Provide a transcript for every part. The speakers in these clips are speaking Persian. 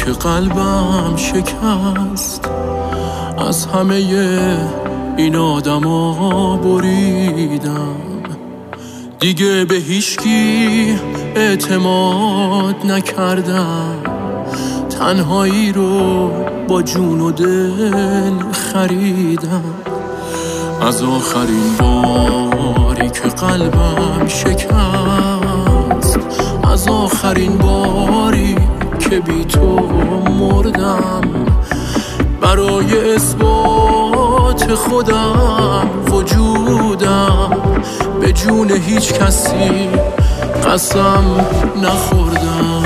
که قلبم شکست، از همه این آدما بریدم. دیگه به هیچکی اعتماد نکردم، تنهایی رو با جون و دل خریدم. از آخرین باری که قلبم شکست، از آخرین باری که بی تو مردم، برای اثبات خودم وجودم به جون هیچ کسی قسم نخوردم.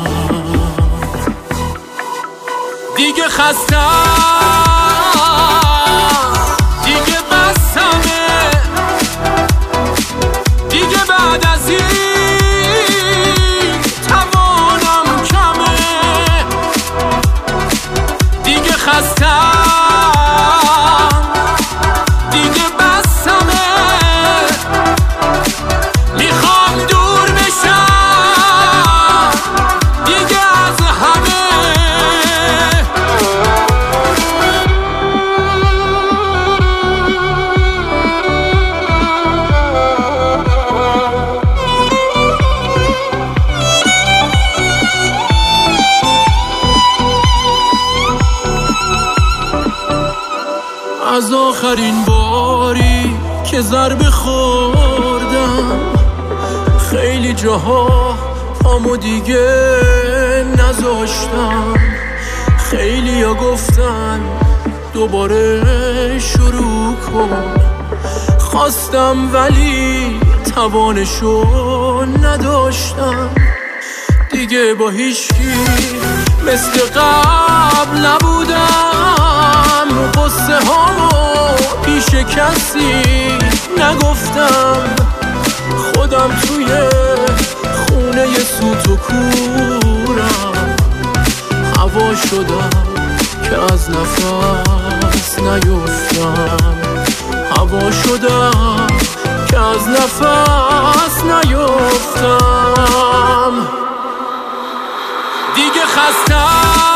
دیگه خستم، دیگه بسمه، دیگه بعد از این توانم کمه. دیگه خستم، دیگه بسمه، میخوام دور بشم دیگه از همه. از آخرین باری که ضربه خوردم، خیلی جاها پامو دیگه نذاشتم. خیلی ها گفتن دوباره شروع کن، خواستم ولی توانشو نداشتم. دیگه با هیچکی مثل قبل نبودم، قصه هامو پیش کسی نگفتم. خودم توی خونه سوت و کورم، هوا شدم که از نفس نیفتم. هوا شدم که از نفس نیفتم. دیگه خستم،